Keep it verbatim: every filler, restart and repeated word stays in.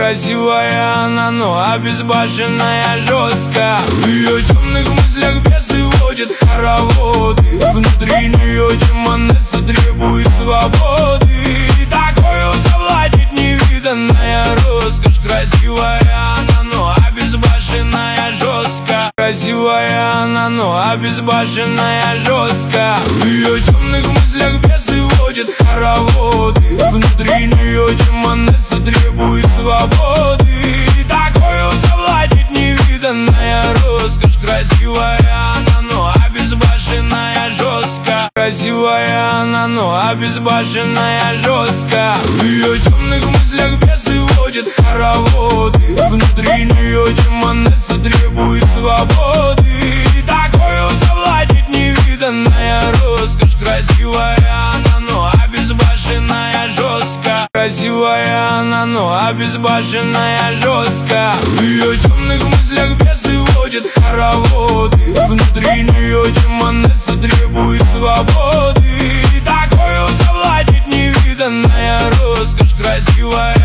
Красивая она, но обезбашенная жестко. В ее темных мыслях бесы водят хороводы. Внутри нее демонесса требует свободы. И такою завладеть невиданная роскошь. Красивая она, но обезбашенная жестко. Красивая она, но обезбашенная жестко. В ее темных мыслях бесы водят хороводы. Внутри нее демонесса требует свободы. И такою завладеть невиданная роскошь. Красивая она, но обезбашенная жестко. Красивая она, но обезбашенная жестко. В ее темных мыслях бесы водят хороводы. Внутри нее демонесса требует свободы. И такою завладеть невиданная роскошь. Красивая она, но обезбашенная жестко. Красивая она, но обезбашенная жестко. В ее темных мыслях бесы водят хороводы. Внутри нее демонесса требует свободы. И такою завладеть невиданная роскошь. Красивая